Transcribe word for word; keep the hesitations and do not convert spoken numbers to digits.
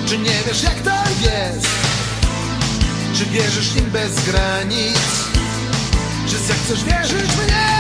Czy nie wiesz jak to jest? Czy wierzysz im bez granic? Czy zechcesz wierzyć mnie?